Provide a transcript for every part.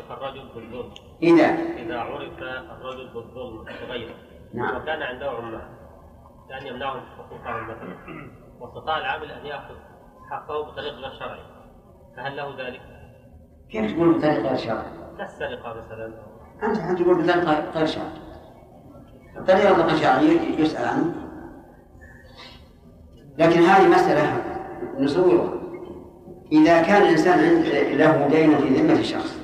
عرف الرجل بالظلم إذا عرف الرجل بالظلم غيره وكان عنده عمال كان يمنعهم حقوقهم مثلا واستطاع العامل أن يأخذ حقه بطريق غير شرعي فهل له ذلك؟ كيف تقول بطريق غير شرعي؟ كالسرقة مثلا. أنت تقول بطريق غير شرعي. الطريقة غير شرعية يسأل عنه، لكن هذه مسألة نصورها. إذا كان الإنسان له دين في ذمة الشخص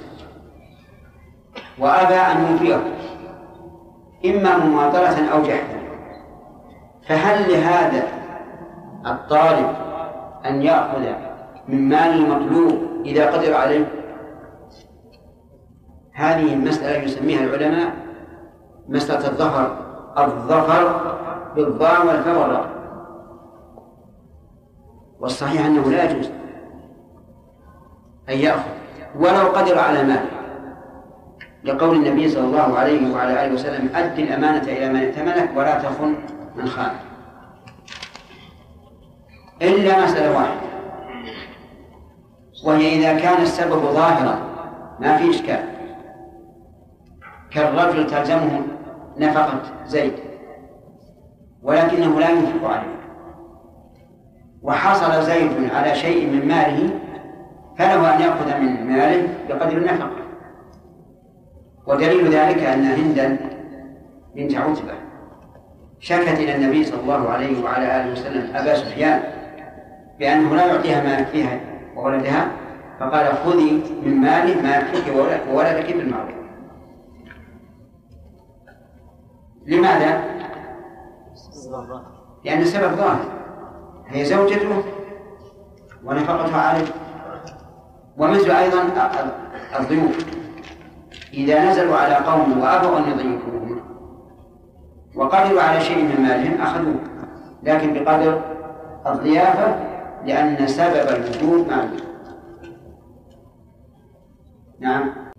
وأبى أن يوفيه إما مماطلة أو جحدا، فهل لهذا الطالب أن يأخذ من مال المطلوب إذا قدر عليه؟ هذه المسألة يسميها العلماء مسألة الظفر بالضاء والفاء والراء، والصحيح أنه لا يجوز أن يأخذ ولو قدر على مال، لقول النبي صلى الله عليه وعلى آله وسلم: أد الأمانة إلى من ائتمنك ولا تخن من خانك. إلا مسألة واحدة، وهي إذا كان السبب ظاهرا ما في إشكال، كالرجل تلزمه نفقة زيد ولكنه لا ينفق عليه، وحصل زيد على شيء من ماله فله أن يأخذ من ماله بقدر النفقة. ودليل ذلك أن هندا بنت عتبة شكت إلى النبي صلى الله عليه وعلى آله وسلم أبا سفيان بأنه لا يعطيها ما يكفيها وولدها، فقال: خذي من ماله ما يكفيك وولدك بالمعروف. لماذا؟ لأن السبب ظاهر، هي زوجته ونفقتها عليه. ومثل أيضا الضيوف إذا نزلوا على قوم وأبوا أن يضيفوهم وقدروا على شيء من مالهم أخذوه، لكن بقدر الضيافة، لأن سبب الوجود معلوم. نعم.